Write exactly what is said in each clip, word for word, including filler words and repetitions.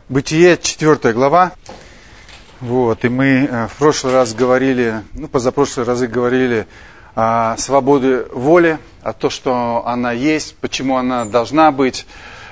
Бытие, четвёртая глава. Вот, и мы в прошлый раз говорили, ну, позапрошлые разы говорили о свободе воли, о том, что она есть, почему она должна быть,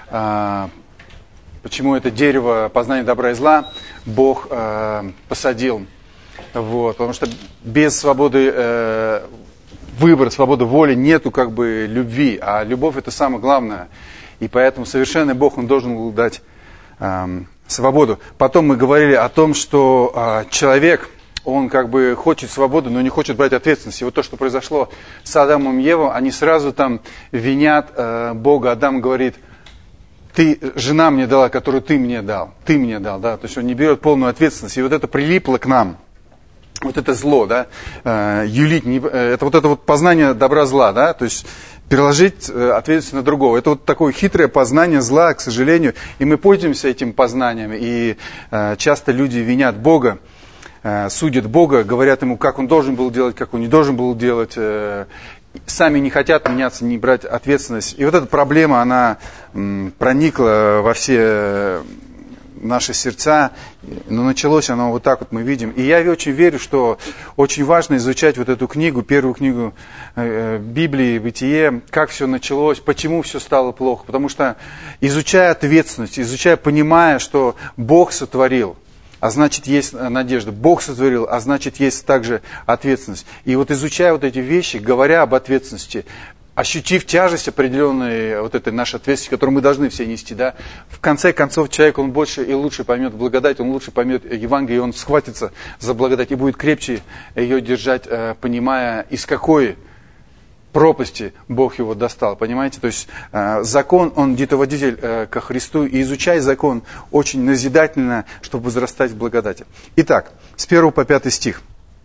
почему это дерево познания добра и зла Бог посадил. Вот, потому что без свободы выбора, свободы воли нету как бы любви, а любовь это самое главное. И поэтому совершенный Бог, Он должен был дать свободу. Потом мы говорили о том, что а, человек, он как бы хочет свободы, но не хочет брать ответственность. И вот то, что произошло с Адамом и Евой, они сразу там винят а, Бога. Адам говорит: ты, жена мне дала, которую ты мне дал. Ты мне дал, да. То есть он не берет полную ответственность. И вот это прилипло к нам. Вот это зло, да. А, юлить, не, это вот это вот познание добра-зла, да. То есть переложить ответственность на другого. Это вот такое хитрое познание зла, к сожалению. И мы пользуемся этим познанием. И э, часто люди винят Бога, э, судят Бога, говорят ему, как он должен был делать, как он не должен был делать. Э, сами не хотят меняться, не брать ответственность. И вот эта проблема, она м, проникла во все наши сердца, но началось оно вот так вот мы видим. И я очень верю, что очень важно изучать вот эту книгу, первую книгу э, Библии, Бытие, как все началось, почему все стало плохо. Потому что изучая ответственность, изучая, понимая, что Бог сотворил, а значит есть надежда, Бог сотворил, а значит есть также ответственность. И вот изучая вот эти вещи, говоря об ответственности, ощутив тяжесть определенной вот этой нашей ответственности, которую мы должны все нести, да, в конце концов человек, он больше и лучше поймет благодать, он лучше поймет Евангелие, и он схватится за благодать и будет крепче ее держать, понимая, из какой пропасти Бог его достал, понимаете? То есть закон, он детоводитель ко Христу, и изучай закон очень назидательно, чтобы возрастать в благодати. Итак, с первого по пятый стих.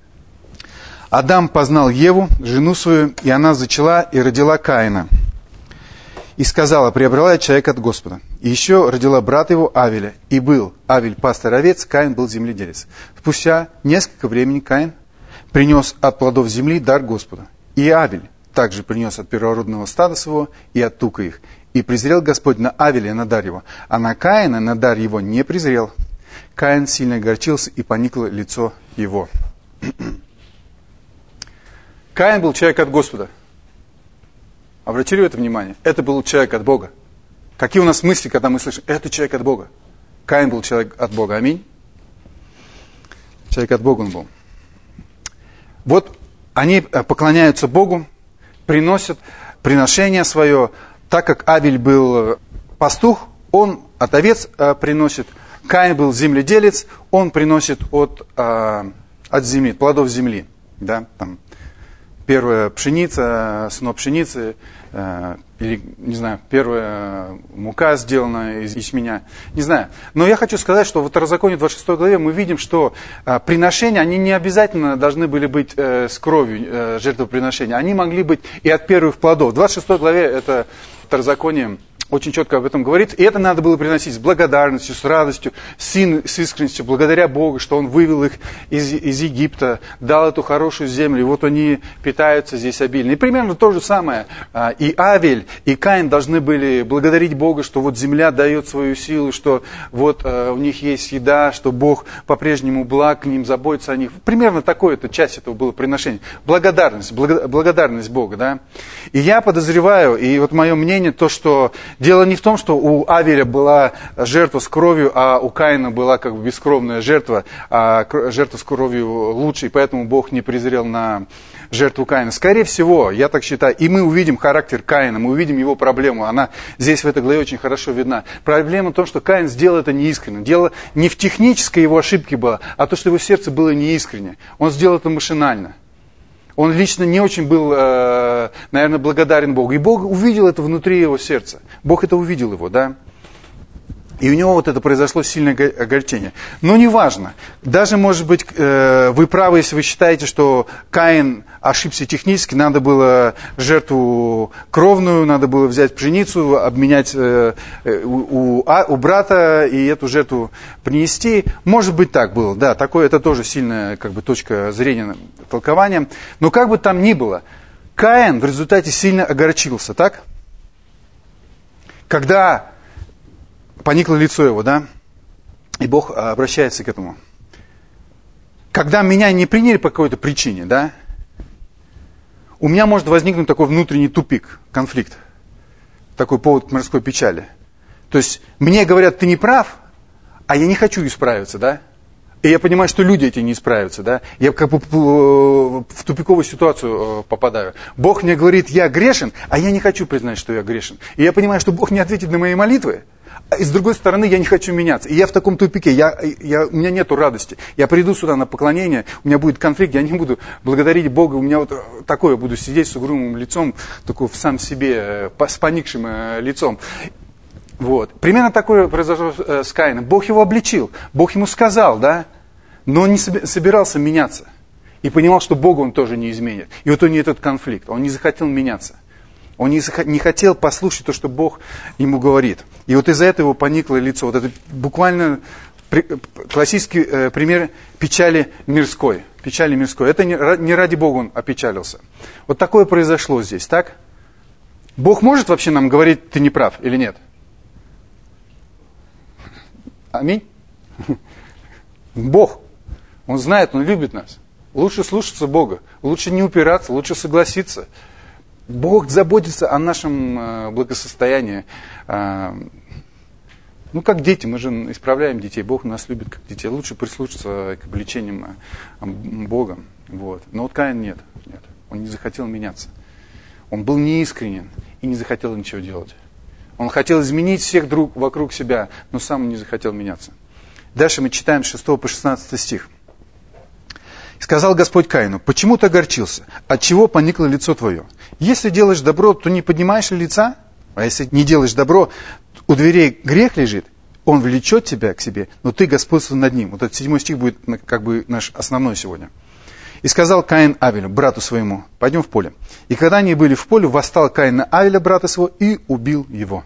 Адам познал Еву, жену свою, и она зачала и родила Каина. И сказала: приобрела я человека от Господа. И еще родила брата его Авеля. И был Авель пастырь овец, Каин был земледелец. Спустя несколько времени Каин принес от плодов земли дар Господа. И Авель также принес от первородного стада своего и от тука их. И презрел Господь на Авеля и на дар его, а на Каина на дар его не презрел. Каин сильно огорчился, и поникло лицо его. Каин был человек от Господа. Обратили вы это внимание? Это был человек от Бога. Какие у нас мысли, когда мы слышим: это человек от Бога? Каин был человек от Бога. Аминь. Человек от Бога он был. Вот они поклоняются Богу, приносят приношение свое. Так как Авель был пастух, он от овец приносит. Каин был земледелец, он приносит от, от земли, плодов земли. Да, там. Первая пшеница, сноп пшеницы, э, или, не знаю, первая мука сделана из ячменя, не знаю. Но я хочу сказать, что в Второзаконии двадцать шестой главе мы видим, что э, приношения, они не обязательно должны были быть э, с кровью, э, жертвоприношения. Они могли быть и от первых плодов. В двадцать шестой главе это Второзаконие очень четко об этом говорится. И это надо было приносить с благодарностью, с радостью, с искренностью, благодаря Богу, что Он вывел их из, из Египта, дал эту хорошую землю. И вот они питаются здесь обильно. И примерно то же самое. И Авель, и Каин должны были благодарить Бога, что вот земля дает свою силу, что вот у них есть еда, что Бог по-прежнему благ к ним, заботится о них. Примерно такое-то часть этого было приношение. Благодарность, благодарность Бога. Да? И я подозреваю, и вот мое мнение, то, что дело не в том, что у Авеля была жертва с кровью, а у Каина была как бы бескровная жертва, а жертва с кровью лучше, и поэтому Бог не презрел на жертву Каина. Скорее всего, я так считаю, и мы увидим характер Каина, мы увидим его проблему, она здесь в этой главе очень хорошо видна. Проблема в том, что Каин сделал это неискренне. Дело не в технической его ошибке было, а то, что его сердце было неискренне. Он сделал это машинально. Он лично не очень был, наверное, благодарен Богу. И Бог увидел это внутри его сердца. Бог это увидел его, да. И у него вот это произошло сильное огорчение. Но неважно. Даже, может быть, вы правы, если вы считаете, что Каин ошибся технически, надо было жертву кровную, надо было взять пшеницу, обменять у, у брата и эту жертву принести. Может быть, так было. Да, такое, это тоже сильная как бы, точка зрения, толкования. Но как бы там ни было, Каин в результате сильно огорчился, так? Когда поникло лицо его, да? И Бог обращается к этому. Когда меня не приняли по какой-то причине, да, у меня может возникнуть такой внутренний тупик, конфликт. Такой повод к мирской печали. То есть мне говорят, ты не прав, а я не хочу исправиться, да. И я понимаю, что люди эти не исправятся, да. Я как бы в тупиковую ситуацию попадаю. Бог мне говорит, я грешен, а я не хочу признать, что я грешен. И я понимаю, что Бог не ответит на мои молитвы. И с другой стороны, я не хочу меняться. И я в таком тупике, я, я, у меня нету радости. Я приду сюда на поклонение, у меня будет конфликт, я не буду благодарить Бога. У меня вот такое, буду сидеть с угрюмым лицом, такой в сам себе, с поникшим лицом. Вот. Примерно такое произошло с Каином. Бог его обличил, Бог ему сказал, да, но он не собирался меняться. И понимал, что Бога он тоже не изменит. И вот у него этот конфликт, он не захотел меняться. Он не, не хотел послушать то, что Бог ему говорит. И вот из-за этого его поникло лицо. Вот это буквально при, классический э, пример печали мирской. Печали мирской. Это не, не ради Бога он опечалился. Вот такое произошло здесь, так? Бог может вообще нам говорить, ты не прав или нет? Аминь? Бог. Он знает, Он любит нас. Лучше слушаться Бога. Лучше не упираться, лучше согласиться. Бог заботится о нашем э, благосостоянии. Э, ну, как дети, мы же исправляем детей. Бог нас любит как детей. Лучше прислушаться к обличениям э, Бога. Вот. Но вот Каин нет, нет. Он не захотел меняться. Он был неискренен и не захотел ничего делать. Он хотел изменить всех друг вокруг себя, но сам не захотел меняться. Дальше мы читаем с шестого по шестнадцатый стих. «Сказал Господь Каину, почему ты огорчился? Отчего поникло лицо твое? Если делаешь добро, то не поднимаешь ли лица? А если не делаешь добро, у дверей грех лежит, он влечет тебя к себе, но ты господствуй над ним». Вот этот седьмой стих будет как бы наш основной сегодня. «И сказал Каин Авелю, брату своему, пойдем в поле. И когда они были в поле, восстал Каин на Авеля, брата своего, и убил его.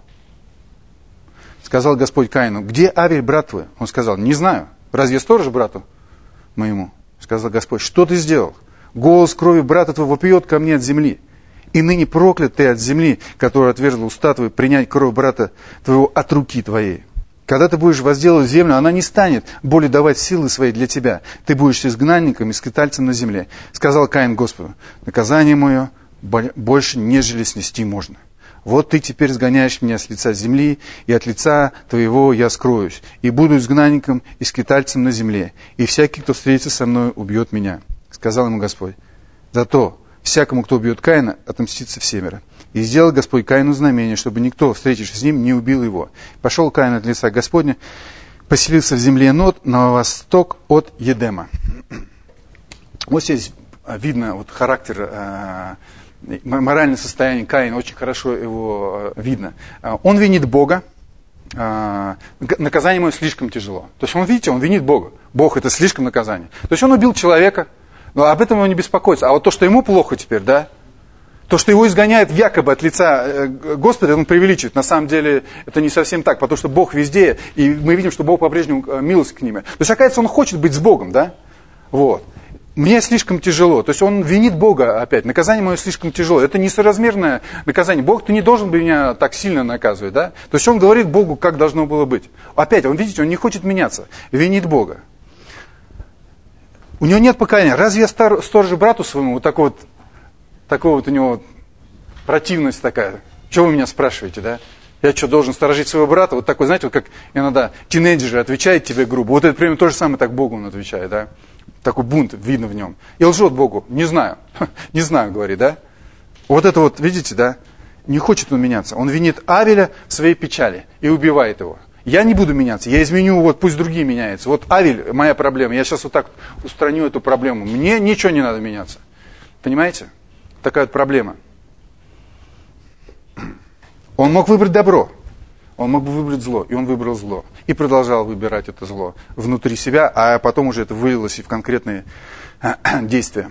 Сказал Господь Каину, где Авель, брат твой? Он сказал, не знаю. Разве я сторож брату моему? Сказал Господь, что ты сделал? Голос крови брата твоего вопиет ко мне от земли. И ныне проклят ты от земли, которая отвергла уста твои, принять кровь брата твоего от руки твоей. Когда ты будешь возделывать землю, она не станет более давать силы своей для тебя. Ты будешь изгнанником и скитальцем на земле. Сказал Каин Господу, наказание мое больше, нежели снести можно. Вот ты теперь сгоняешь меня с лица земли, и от лица твоего я скроюсь, и буду изгнанником и скитальцем на земле, и всякий, кто встретится со мной, убьет меня. Сказал ему Господь, зато всякому, кто убьет Каина, отомстится всемеро. И сделал Господь Каину знамение, чтобы никто, встретившись с ним, не убил его. Пошел Каин от лица Господня, поселился в земле Нод на восток от Едема. Вот здесь видно вот характер, моральное состояние Каина, очень хорошо его видно. Он винит Бога, наказание ему слишком тяжело. То есть он, видите, он винит Бога. Бог это слишком наказание. То есть он убил человека, но об этом он не беспокоится. А вот то, что ему плохо теперь, да, то, что его изгоняет якобы от лица Господа, он преувеличивает. На самом деле это не совсем так, потому что Бог везде, и мы видим, что Бог по-прежнему милость к ним. То есть, оказывается, он хочет быть с Богом, да? Вот. Мне слишком тяжело. То есть он винит Бога опять. Наказание мое слишком тяжело. Это несоразмерное наказание. Бог, ты не должен бы меня так сильно наказывать, да? То есть он говорит Богу, как должно было быть. Опять, он, видите, он не хочет меняться. Винит Бога. У него нет покаяния. Разве я стар, сторож брату своему, вот такой вот, такой вот у него противность такая. Чего вы меня спрашиваете, да? Я что, должен сторожить своего брата? Вот такой, знаете, вот как иногда тинейджеры отвечают тебе грубо. Вот это примерно то же самое, так Богу он отвечает, да? Такой бунт видно в нем. И лжет Богу. Не знаю. Не знаю, говорит, да? Вот это вот, видите, да? Не хочет он меняться. Он винит Авеля в своей печали и убивает его. Я не буду меняться. Я изменю, вот пусть другие меняются. Вот Авель, моя проблема. Я сейчас вот так устраню эту проблему. Мне ничего не надо меняться. Понимаете? Такая вот проблема. Он мог выбрать добро. Он мог бы выбрать зло, и он выбрал зло. И продолжал выбирать это зло внутри себя, а потом уже это вылилось и в конкретные действия.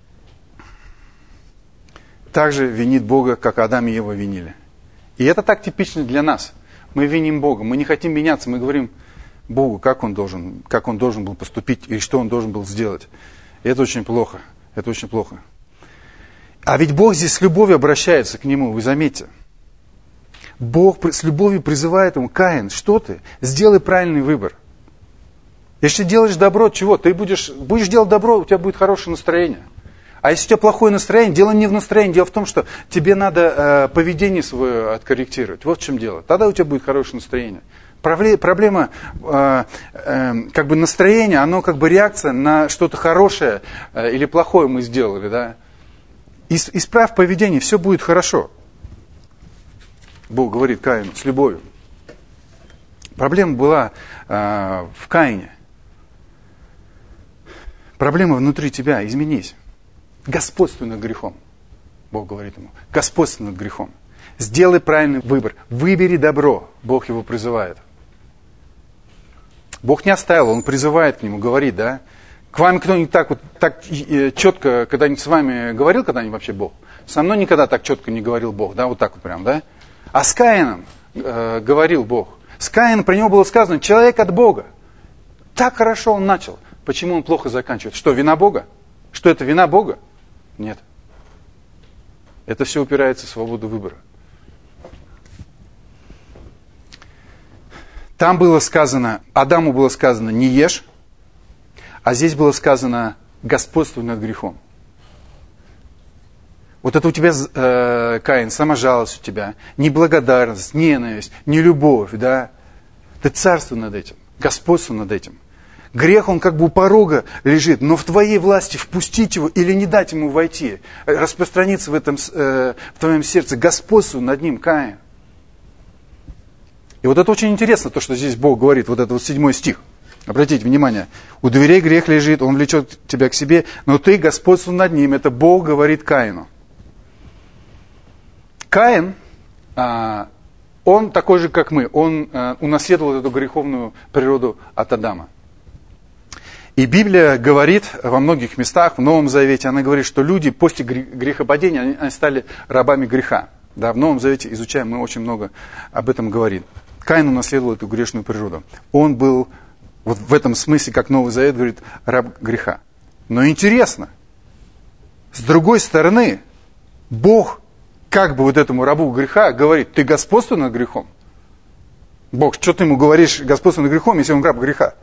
Также винит Бога, как Адам и Ева винили. И это так типично для нас. Мы виним Бога, мы не хотим меняться, мы говорим Богу, как Он должен, как Он должен был поступить, и что Он должен был сделать. И это очень плохо, это очень плохо. А ведь Бог здесь с любовью обращается к Нему, вы заметьте. Бог с любовью призывает ему, Каин, что ты? Сделай правильный выбор. Если делаешь добро, чего? Ты будешь, будешь делать добро, у тебя будет хорошее настроение. А если у тебя плохое настроение, дело не в настроении, дело в том, что тебе надо э, поведение свое откорректировать. Вот в чем дело. Тогда у тебя будет хорошее настроение. Проблема э, э, как бы настроения, оно как бы реакция на что-то хорошее э, или плохое мы сделали, да. Исправь поведение, все будет хорошо. Бог говорит Каину с любовью. Проблема была э, в Каине. Проблема внутри тебя, изменись. Господствуй над грехом. Бог говорит ему, господствуй над грехом. Сделай правильный выбор. Выбери добро. Бог его призывает. Бог не оставил, Он призывает к нему, говорит, да. К вам кто-нибудь так вот, так четко, когда-нибудь с вами говорил когда-нибудь вообще Бог? Со мной никогда так четко не говорил Бог, да, вот так вот прям, да. А с Каином э, говорил Бог. С Каином про него было сказано, человек от Бога. Так хорошо он начал. Почему он плохо заканчивает? Что, вина Бога? Что это, вина Бога? Нет. Это все упирается в свободу выбора. Там было сказано, Адаму было сказано, не ешь, а здесь было сказано, господствуй над грехом. Вот это у тебя, э, Каин, саможалость у тебя, неблагодарность, ненависть, нелюбовь, да? Ты царствуй над этим, господствуй над этим. Грех, он как бы у порога лежит, но в твоей власти впустить его или не дать ему войти, распространиться в, этом, э, в твоем сердце, господствуй над ним, Каин. И вот это очень интересно, то, что здесь Бог говорит, вот это вот седьмой стих. Обратите внимание, у дверей грех лежит, он влечет тебя к себе, но ты господствуй над ним, это Бог говорит Каину. Каин, а, он такой же, как мы, он а, унаследовал эту греховную природу от Адама. И Библия говорит во многих местах, в Новом Завете, она говорит, что люди после грехопадения, они, они стали рабами греха. Да, в Новом Завете изучаем, мы очень много об этом говорим. Каин унаследовал эту грешную природу. Он был, вот в этом смысле, как Новый Завет говорит, раб греха. Но интересно, с другой стороны, Бог как бы вот этому рабу греха говорит, ты господствуй над грехом. Бог, что ты ему говоришь, господствуй над грехом, если он раб греха?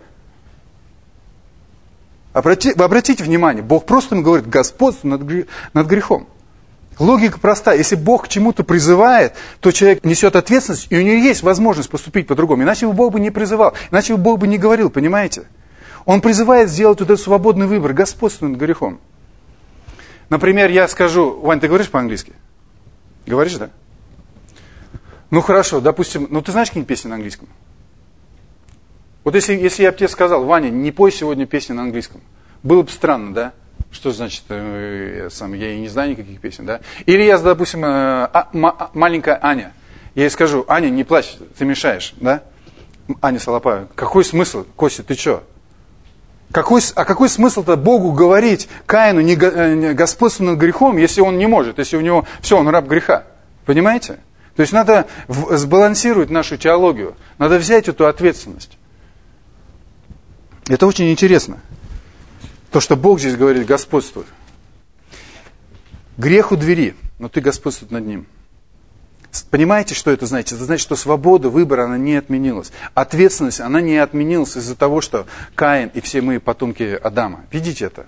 Обрати, вы обратите внимание, Бог просто ему говорит, господствуй над, грех, над грехом. Логика проста. Если Бог к чему-то призывает, то человек несет ответственность, и у него есть возможность поступить по-другому. Иначе бы Бог бы не призывал, иначе бы Бог бы не говорил, понимаете? Он призывает сделать вот этот свободный выбор, господствуй над грехом. Например, я скажу, Вань, ты говоришь по-английски? Говоришь, да? Ну хорошо, допустим, ну ты знаешь какие-нибудь песни на английском? Вот если, если я бы тебе сказал, Ваня, не пой сегодня песни на английском, было бы странно, да? Что значит, я, сам, я и не знаю никаких песен, да? Или я, допустим, а, ма, маленькая Аня, я ей скажу, Аня, не плачь, ты мешаешь, да? Аня Солопаева, какой смысл, Костя, ты что? Какой, а какой смысл-то Богу говорить Каину не, не господствуй над грехом, если он не может, если у него все, он раб греха? Понимаете? То есть надо в, сбалансировать нашу теологию, надо взять эту ответственность. Это очень интересно. То, что Бог здесь говорит, господствуй. Грех у двери, но ты господствуй над ним. Понимаете, что это значит? Это значит, что свобода выбора, она не отменилась. Ответственность, она не отменилась из-за того, что Каин и все мы потомки Адама. Видите это?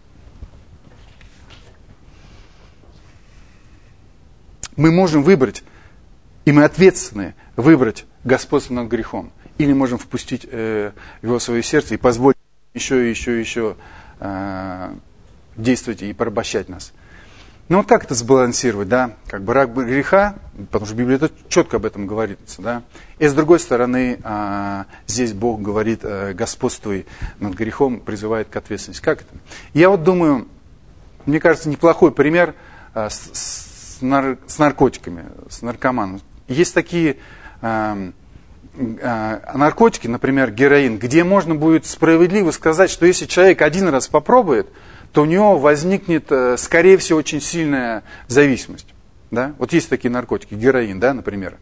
Мы можем выбрать, и мы ответственны выбрать господство над грехом. Или можем впустить э, его в свое сердце и позволить еще и еще и еще э, действовать и порабощать нас. Ну вот как это сбалансировать, да? Как бы раб греха, потому что Библия это четко об этом говорится, да? И с другой стороны, э, здесь Бог говорит, э, господствуй над грехом, призывает к ответственности. Как это? Я вот думаю, мне кажется, неплохой пример э, с, с, нар, с наркотиками, с наркоманом. Есть такие э, э, наркотики, например, героин, где можно будет справедливо сказать, что если человек один раз попробует, то у него возникнет, скорее всего, очень сильная зависимость. Да? Вот есть такие наркотики, героин, да, например.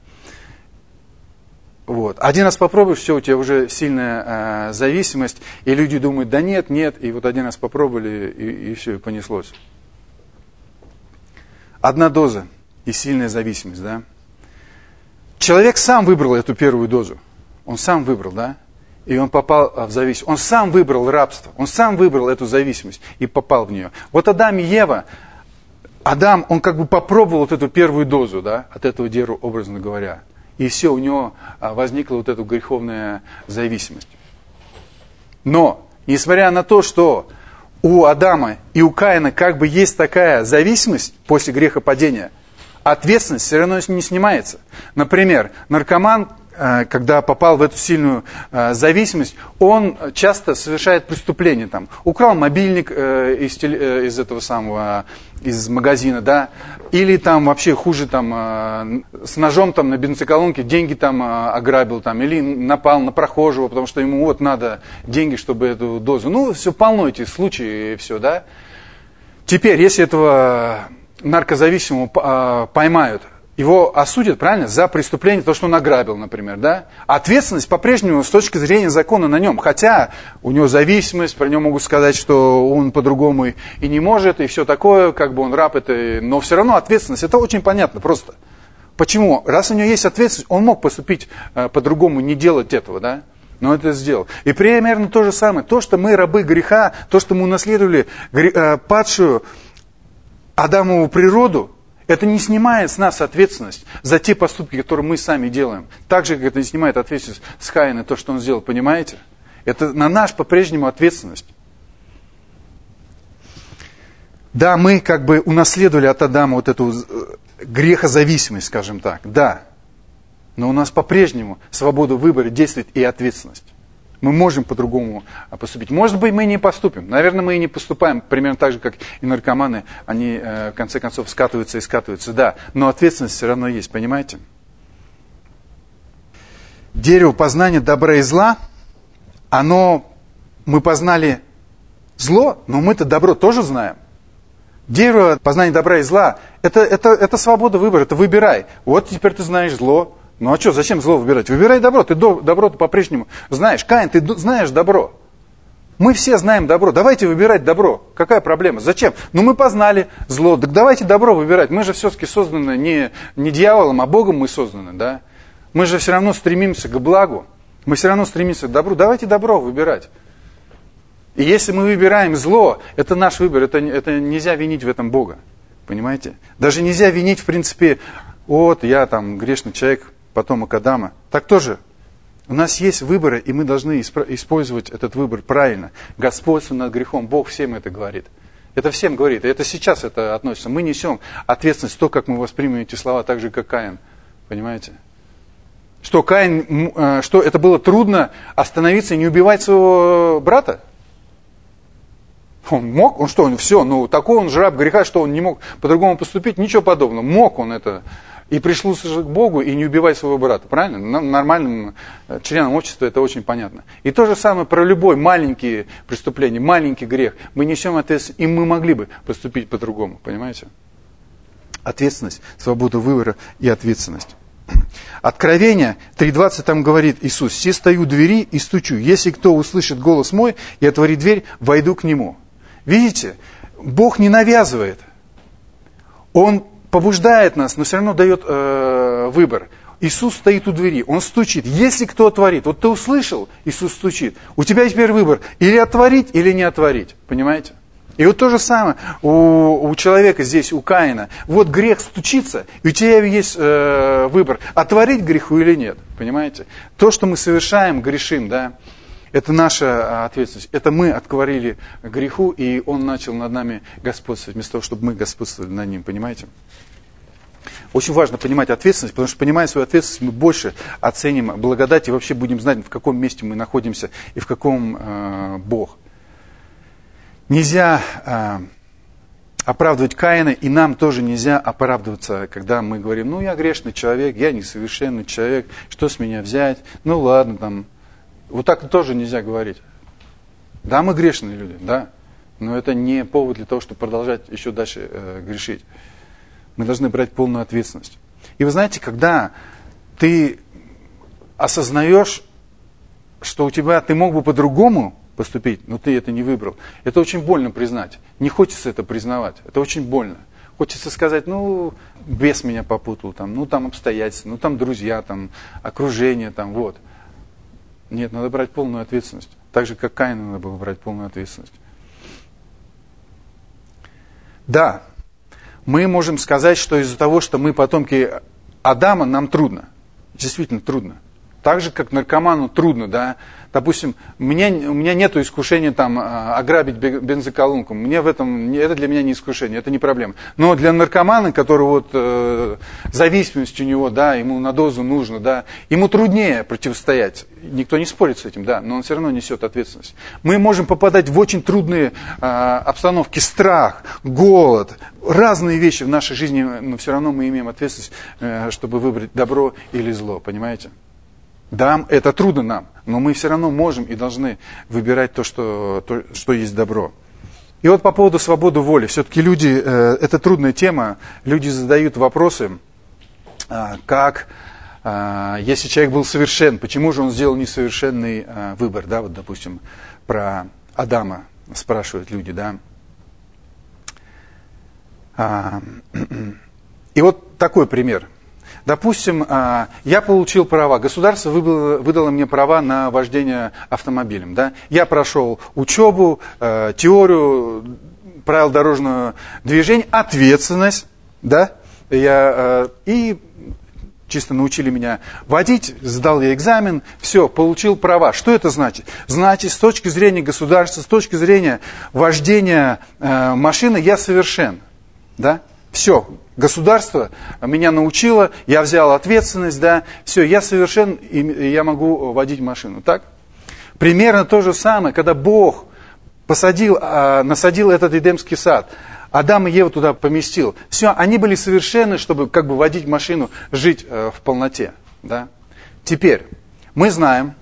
Вот. Один раз попробуешь, все, у тебя уже сильная э, зависимость, и люди думают, да нет, нет, и вот один раз попробовали, и, и все, и понеслось. Одна доза и сильная зависимость, да. Человек сам выбрал эту первую дозу. Он сам выбрал, да. и он попал в зависимость. Он сам выбрал рабство, он сам выбрал эту зависимость и попал в нее. Вот Адам и Ева, Адам, он как бы попробовал вот эту первую дозу, да, от этого дерева, образно говоря. И все, у него возникла вот эта греховная зависимость. Но, несмотря на то, что у Адама и у Каина как бы есть такая зависимость после грехопадения, ответственность все равно не снимается. Например, наркоман, когда попал в эту сильную зависимость, он часто совершает преступление. Там, украл мобильник из, из этого самого, из магазина, да, или там вообще хуже, там, с ножом там, на бензоколонке деньги там ограбил, там, или напал на прохожего, потому что ему вот надо деньги, чтобы эту дозу. Ну, все полно этих случаев и все, да. Теперь, если этого наркозависимого поймают, его осудят, правильно, за преступление, то, что он ограбил, например, да? Ответственность по-прежнему с точки зрения закона на нем. Хотя у него зависимость, про него могут сказать, что он по-другому и не может, и все такое, как бы он раб, это, но все равно ответственность, это очень понятно просто. Почему? Раз у него есть ответственность, он мог поступить э, по-другому, не делать этого, да? Но это сделал. И примерно то же самое. То, что мы рабы греха, то, что мы унаследовали гре- э, падшую Адамову природу, это не снимает с нас ответственность за те поступки, которые мы сами делаем. Так же, как это не снимает ответственность с Каина, то, что он сделал, понимаете? Это на наш по-прежнему ответственность. Да, мы как бы унаследовали от Адама вот эту грехозависимость, скажем так, да. Но у нас по-прежнему свобода выбора действует и ответственность. Мы можем по-другому поступить. Может быть, мы не поступим. Наверное, мы и не поступаем. Примерно так же, как и наркоманы. Они, в конце концов, скатываются и скатываются. Да, но ответственность все равно есть, понимаете? Дерево познания добра и зла, оно, мы познали зло, но мы-то добро тоже знаем. Дерево познания добра и зла, это, это, это свобода выбора, это выбирай. Вот теперь ты знаешь зло. Ну а что, зачем зло выбирать? Выбирай добро, ты добро-то по-прежнему знаешь. Каин, ты знаешь добро. Мы все знаем добро, давайте выбирать добро. Какая проблема? Зачем? Ну мы познали зло, так давайте добро выбирать. Мы же все-таки созданы не, не дьяволом, а Богом мы созданы, да? Мы же все равно стремимся к благу, мы все равно стремимся к добру. Давайте добро выбирать. И если мы выбираем зло, это наш выбор, это, это нельзя винить в этом Бога. Понимаете? Даже нельзя винить, в принципе, вот я там грешный человек, потомок Адама. Так тоже. У нас есть выборы, и мы должны использовать этот выбор правильно. Господство над грехом. Бог всем это говорит. Это всем говорит. И это сейчас это относится. Мы несем ответственность, то, как мы воспримем эти слова, так же, как Каин. Понимаете? Что, Каин, что это было трудно остановиться и не убивать своего брата? Он мог? Он что? Он все, ну такой он же раб греха, что он не мог по-другому поступить? Ничего подобного. Мог он это. И прислушаться к Богу и не убивать своего брата. Правильно? Нормальным членам общества это очень понятно. И то же самое про любой маленький преступление, маленький грех. Мы несем ответственность, и мы могли бы поступить по-другому. Понимаете? Ответственность, свобода выбора и ответственность. Откровение три двадцать там говорит Иисус: «Се стою у двери и стучу. Если кто услышит голос мой и отворит дверь, войду к нему». Видите? Бог не навязывает. Он побуждает нас, но все равно дает э, выбор. Иисус стоит у двери, Он стучит. Если кто отворит, вот ты услышал, Иисус стучит, у тебя теперь выбор, или отворить, или не отворить. Понимаете? И вот то же самое у, у человека здесь, у Каина. Вот грех стучится, и у тебя есть э, выбор, отворить греху или нет. Понимаете? То, что мы совершаем, грешим, да, это наша ответственность. Это мы отворили греху, и он начал над нами господствовать, вместо того, чтобы мы господствовали над ним. Понимаете? Очень важно понимать ответственность, потому что, понимая свою ответственность, мы больше оценим благодать и вообще будем знать, в каком месте мы находимся и в каком э, Бог. Нельзя э, оправдывать Каина, и нам тоже нельзя оправдываться, когда мы говорим: ну я грешный человек, я несовершенный человек, что с меня взять, ну ладно там. Вот так тоже нельзя говорить. Да, мы грешные люди, да, но это не повод для того, чтобы продолжать еще дальше э, грешить. Мы должны брать полную ответственность. И вы знаете, когда ты осознаешь, что у тебя, ты мог бы по-другому поступить, но ты это не выбрал, это очень больно признать. Не хочется это признавать, это очень больно. Хочется сказать: ну, бес меня попутал, там, ну, там обстоятельства, ну, там друзья, там, окружение, там, вот. Нет, надо брать полную ответственность. Так же, как Каину надо было брать полную ответственность. Да, мы можем сказать, что из-за того, что мы потомки Адама, нам трудно. Действительно трудно. Так же, как наркоману трудно, да. Допустим, у меня, у меня нет искушения там ограбить бензоколонку. Мне в этом, это для меня не искушение, это не проблема. Но для наркомана, который вот э, зависимость у него, да, ему на дозу нужно, да, ему труднее противостоять. Никто не спорит с этим, да, но он все равно несет ответственность. Мы можем попадать в очень трудные э, обстановки, страх, голод, разные вещи в нашей жизни, но все равно мы имеем ответственность, э, чтобы выбрать добро или зло, понимаете? Да, это трудно нам, но мы все равно можем и должны выбирать то, что, то, что есть добро. И вот по поводу свободы воли. Все-таки люди, э, это трудная тема, люди задают вопросы, э, как, э, если человек был совершен, почему же он сделал несовершенный э, выбор, да, вот, допустим, про Адама спрашивают люди, да. А, и вот такой пример. Допустим, я получил права, государство выдало, выдало мне права на вождение автомобилем. Да? Я прошел учебу, теорию правил дорожного движения, ответственность. Да? Я, и чисто научили меня водить, сдал я экзамен, все, получил права. Что это значит? Значит, с точки зрения государства, с точки зрения вождения машины я совершен. Да? Все. Государство меня научило, я взял ответственность, да, все, я совершен, и я могу водить машину, так? Примерно то же самое, когда Бог посадил, насадил этот Эдемский сад, Адам и Еву туда поместил, все, они были совершенны, чтобы как бы водить машину, жить в полноте, да? Теперь, мы знаем,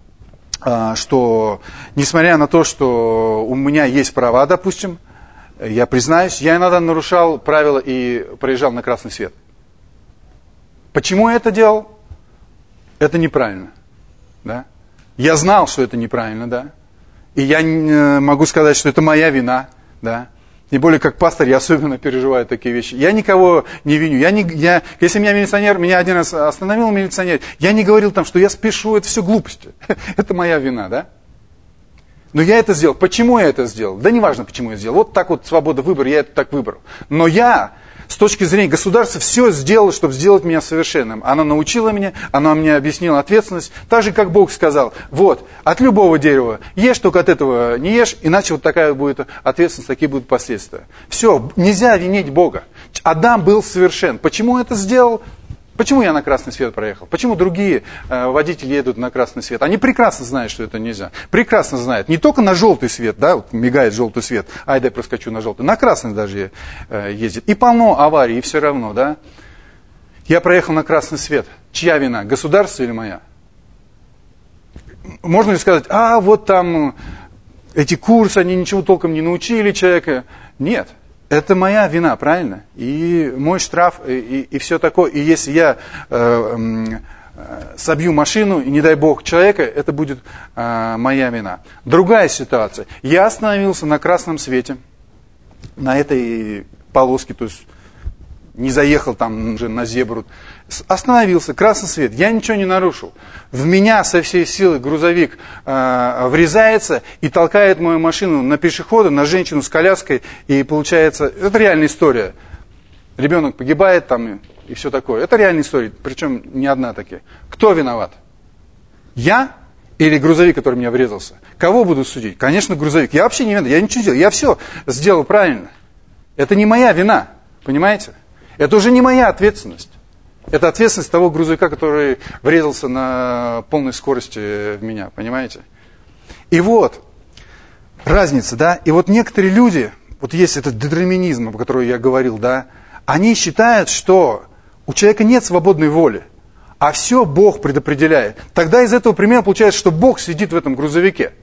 что, несмотря на то, что у меня есть права, допустим, я признаюсь, я иногда нарушал правила и проезжал на красный свет. Почему я это делал? Это неправильно. Да? Я знал, что это неправильно, да. И я могу сказать, что это моя вина, да. Тем более, как пастор, я особенно переживаю такие вещи. Я никого не виню. Я не, я, если меня милиционер, меня один раз остановил милиционер, я не говорил там, что я спешу, это все глупости. Это моя вина, да. Но я это сделал. Почему я это сделал? Да неважно, почему я сделал. Вот так вот свобода выбора, я это так выбрал. Но я, с точки зрения государства, все сделал, чтобы сделать меня совершенным. Она научила меня, она мне объяснила ответственность. Так же, как Бог сказал, вот, от любого дерева ешь, только от этого не ешь, иначе вот такая будет ответственность, такие будут последствия. Все, нельзя винить Бога. Адам был совершен. Почему это сделал? Почему я на красный свет проехал? Почему другие э, водители едут на красный свет? Они прекрасно знают, что это нельзя. Прекрасно знают. Не только на желтый свет, да, вот мигает желтый свет, ай, дай проскочу на желтый. На красный даже э, ездит. И полно аварий, и все равно, да. Я проехал на красный свет. Чья вина? Государство или моя? Можно ли сказать, а вот там эти курсы, они ничего толком не научили человека? Нет. Это моя вина, правильно? И мой штраф, и, и, и все такое. И если я э, э, собью машину, и не дай бог человека, это будет э, моя вина. Другая ситуация. Я остановился на красном свете, на этой полоске, то есть не заехал там уже на зебру. Остановился, красный свет, я ничего не нарушил. В меня со всей силы грузовик э, врезается и толкает мою машину на пешехода, на женщину с коляской. И получается, это реальная история. Ребенок погибает там и, и все такое. Это реальная история, причем не одна такие. Кто виноват? Я или грузовик, который в меня врезался? Кого буду судить? Конечно, грузовик. Я вообще не виноват, я ничего не делал. Я все сделал правильно. Это не моя вина, понимаете? Это уже не моя ответственность. Это ответственность того грузовика, который врезался на полной скорости в меня, понимаете? И вот разница, да? И вот некоторые люди, вот есть этот детерминизм, о котором я говорил, да, они считают, что у человека нет свободной воли, а все Бог предопределяет. Тогда из этого примера получается, что Бог сидит в этом грузовике.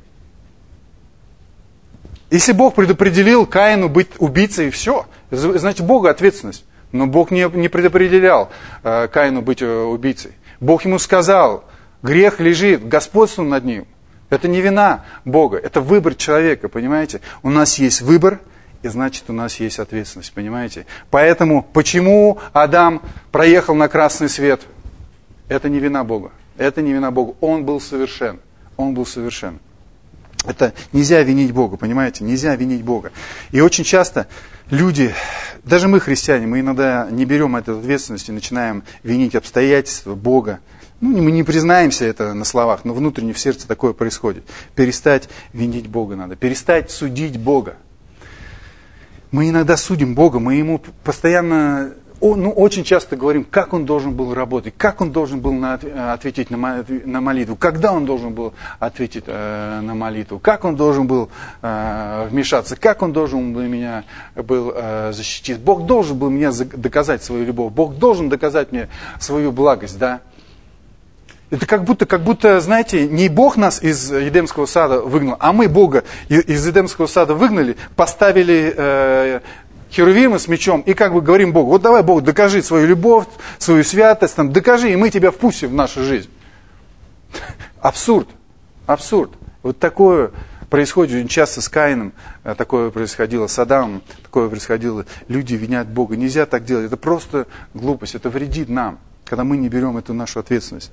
Если Бог предопределил Каину быть убийцей, все, значит, Бога ответственность. Но Бог не, не предопределял э, Каину быть э, убийцей. Бог ему сказал, грех лежит, господство над ним. Это не вина Бога, это выбор человека, понимаете? У нас есть выбор, и значит у нас есть ответственность, понимаете? Поэтому, почему Адам проехал на красный свет? Это не вина Бога. Это не вина Бога. Он был совершен. Он был совершен. Это нельзя винить Бога, понимаете? Нельзя винить Бога. И очень часто люди, даже мы, христиане, мы иногда не берем этой ответственности, начинаем винить обстоятельства, Бога. Ну, мы не признаемся это на словах, но внутренне в сердце такое происходит. Перестать винить Бога надо, перестать судить Бога. Мы иногда судим Бога, мы Ему постоянно... Ну, очень часто говорим, как он должен был работать, как он должен был на, ответить на, на молитву, когда он должен был ответить э, на молитву, как он должен был э, вмешаться, как он должен был меня был, э, защитить. Бог должен был мне доказать свою любовь, Бог должен доказать мне свою благость, да. Это как будто, как будто, знаете, не Бог нас из Едемского сада выгнал, а мы Бога из Едемского сада выгнали, поставили... Э, Херувимы с мечом, и как бы говорим Богу, вот давай, Бог, докажи свою любовь, свою святость, там, докажи, и мы тебя впустим в нашу жизнь. Абсурд, абсурд. Вот такое происходит очень часто с Каином, такое происходило с Адамом, такое происходило, люди винят Бога. Нельзя так делать, это просто глупость, это вредит нам, когда мы не берем эту нашу ответственность.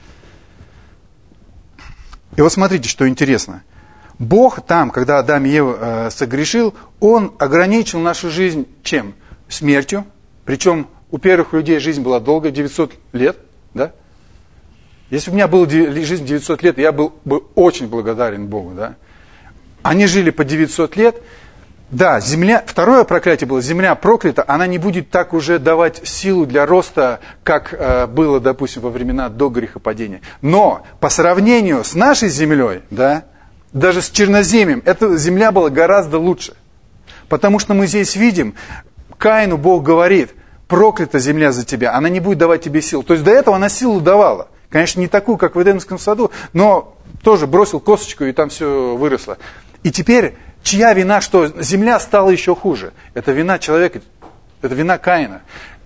И вот смотрите, что интересно. Бог там, когда Адам и Ева э, согрешил, Он ограничил нашу жизнь чем? Смертью. Причем у первых людей жизнь была долгая, девятьсот лет. Да? Если бы у меня была жизнь девятьсот лет, я был бы очень благодарен Богу. Да? Они жили по девятьсот лет. Да, земля, второе проклятие было, земля проклята, она не будет так уже давать силу для роста, как э, было, допустим, во времена до грехопадения. Но по сравнению с нашей землей, да, даже с черноземьем, эта земля была гораздо лучше. Потому что мы здесь видим, Каину Бог говорит, проклята земля за тебя, она не будет давать тебе сил. То есть до этого она силу давала. Конечно, не такую, как в Эдемском саду, но тоже бросил косточку, и там все выросло. И теперь, чья вина, что земля стала еще хуже? Это вина человека, это вина Каина.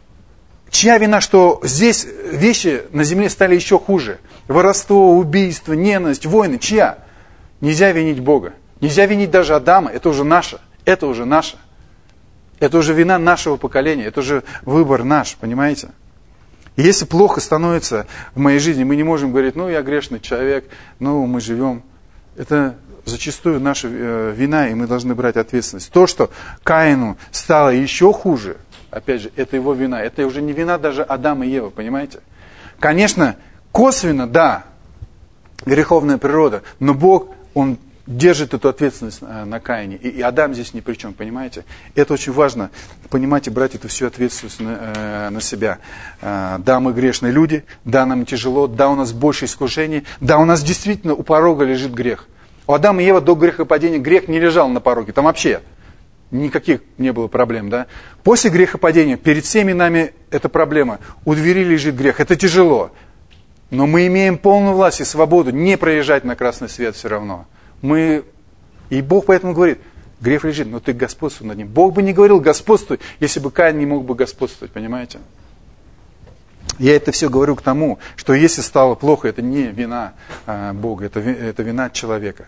Чья вина, что здесь вещи на земле стали еще хуже? Воровство, убийство, ненависть, войны. Чья? Нельзя винить Бога. Нельзя винить даже Адама. Это уже наше. Это уже наше. Это уже вина нашего поколения. Это уже выбор наш, понимаете? И если плохо становится в моей жизни, мы не можем говорить, ну, я грешный человек, ну, мы живем. Это зачастую наша э, вина, и мы должны брать ответственность. То, что Каину стало еще хуже, опять же, это его вина. Это уже не вина даже Адама и Евы, понимаете? Конечно, косвенно, да, греховная природа, но Бог... Он держит эту ответственность на Каине. И Адам здесь ни при чем, понимаете? Это очень важно понимать и брать эту всю ответственность на, на себя. Да, мы грешные люди, да, нам тяжело, да, у нас больше искушений, да, у нас действительно у порога лежит грех. У Адама и Евы до грехопадения грех не лежал на пороге, там вообще никаких не было проблем, да? После грехопадения перед всеми нами эта проблема. У двери лежит грех, это тяжело. Но мы имеем полную власть и свободу не проезжать на красный свет все равно. Мы... И Бог поэтому говорит, грех лежит, но ты господствуй над ним. Бог бы не говорил господствуй, если бы Каин не мог бы господствовать, понимаете? Я это все говорю к тому, что если стало плохо, это не вина а, Бога, это, это вина человека.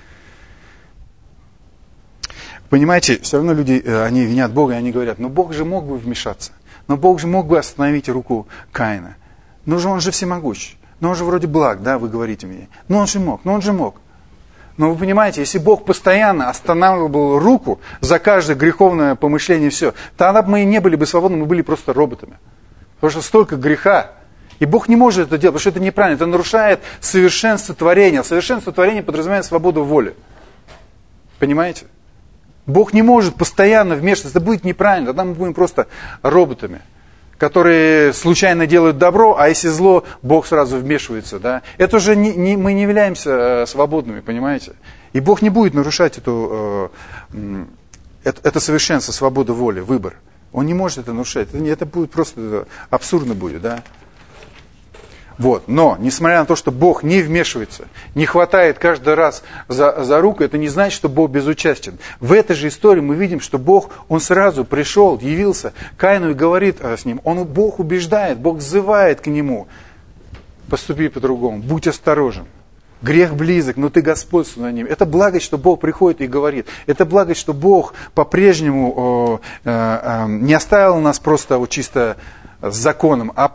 Понимаете, все равно люди, они винят Бога, и они говорят, но Бог же мог бы вмешаться, но Бог же мог бы остановить руку Каина. Ну же он же всемогущ. Ну он же вроде благ, да, вы говорите мне. Ну он же мог, ну он же мог. Но вы понимаете, если Бог постоянно останавливал руку за каждое греховное помышление и все, тогда бы мы не были бы свободны, мы были просто роботами. Потому что столько греха. И Бог не может это делать, потому что это неправильно. Это нарушает совершенство творения. А совершенство творения подразумевает свободу воли. Понимаете? Бог не может постоянно вмешиваться. Это будет неправильно. Тогда мы будем просто роботами, которые случайно делают добро, а если зло, Бог сразу вмешивается. Да? Это уже не, не, мы не являемся э, свободными, понимаете? И Бог не будет нарушать эту, э, это, это совершенство, свободу воли, выбор. Он не может это нарушать. Это, это будет просто абсурдно будет, да? Вот. Но, несмотря на то, что Бог не вмешивается, не хватает каждый раз за, за руку, это не значит, что Бог безучастен. В этой же истории мы видим, что Бог, Он сразу пришел, явился Каину и говорит с ним. Он, Бог убеждает, Бог взывает к нему. Поступи по-другому, будь осторожен. Грех близок, но ты господствуй над ним. Это благость, что Бог приходит и говорит. Это благость, что Бог по-прежнему э, э, э, не оставил нас просто вот чисто с законом, а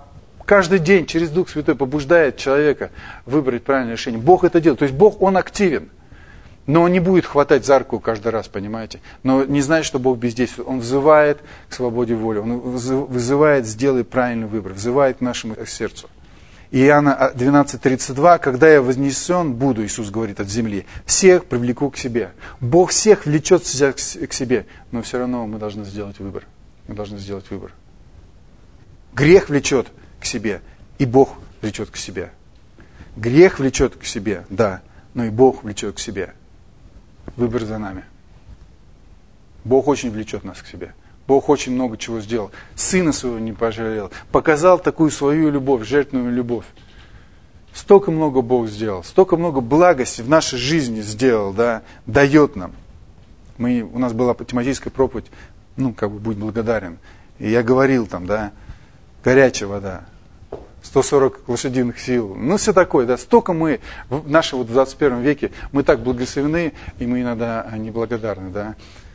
каждый день через Дух Святой побуждает человека выбрать правильное решение. Бог это делает. То есть Бог, Он активен. Но Он не будет хватать за руку каждый раз, понимаете? Но не значит, что Бог бездействует. Он взывает к свободе воли. Он вызывает, сделай правильный выбор. Взывает к нашему сердцу. Иоанна двенадцать тридцать два, когда я вознесен буду, Иисус говорит, от земли, всех привлеку к себе. Бог всех влечет к себе, но все равно мы должны сделать выбор. Мы должны сделать выбор. Грех влечет к себе, и Бог влечет к себе. Грех влечет к себе, да, но и Бог влечет к себе. Выбор за нами. Бог очень влечет нас к себе. Бог очень много чего сделал. Сына своего не пожалел. Показал такую свою любовь, жертвенную любовь. Столько много Бог сделал. Столько много благости в нашей жизни сделал, да, дает нам. Мы, у нас была тимофейская проповедь, ну, как бы, будь благодарен. И я говорил там, да, горячая вода, сто сорок лошадиных сил. Ну, все такое, да. Столько мы, в нашем вот в двадцать первом веке, мы так благословены, и мы иногда неблагодарны, да.